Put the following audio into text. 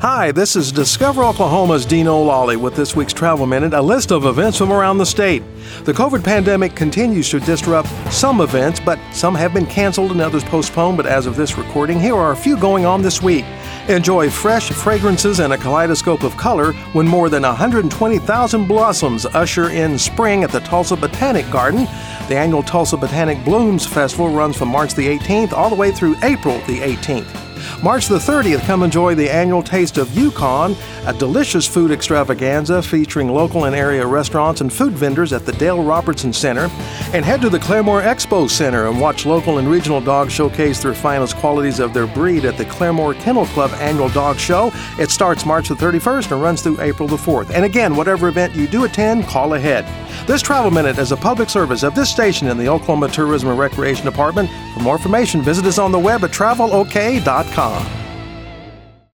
Hi, this is Discover Oklahoma's Dean O'Lally with this week's Travel Minute, a list of events from around the state. The COVID pandemic continues to disrupt some events, but some have been canceled and others postponed. But as of this recording, here are a few going on this week. Enjoy fresh fragrances and a kaleidoscope of color when more than 120,000 blossoms usher in spring at the Tulsa Botanic Garden. The annual Tulsa Botanic Blooms Festival runs from March the 18th all the way through April the 18th. March the 30th, come enjoy the annual Taste of Yukon, a delicious food extravaganza featuring local and area restaurants and food vendors at the Dale Robertson Center. And head to the Claremore Expo Center and watch local and regional dogs showcase their finest qualities of their breed at the Claremore Kennel Club Annual Dog Show. It starts March the 31st and runs through April the 4th. And again, whatever event you do attend, call ahead. This Travel Minute is a public service of this station in the Oklahoma Tourism and Recreation Department. For more information, visit us on the web at travelok.com.